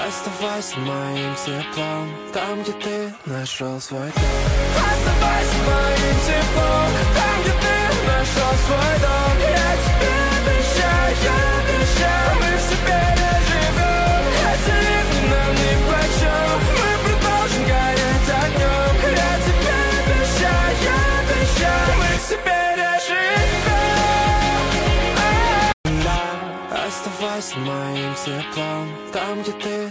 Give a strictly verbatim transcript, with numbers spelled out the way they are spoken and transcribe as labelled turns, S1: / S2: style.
S1: Оставайся моим теплом, там, где ты нашел свой дом. Оставайся моим теплом, там, где ты нашел свой дом. Я тебе обещаю, обещаю, мы все переживем. Эти ливни нам нипочем, мы продолжим гореть огнем. Я тебе обещаю, обещаю, мы все переживем. Оставайся моим теплом, там, где ты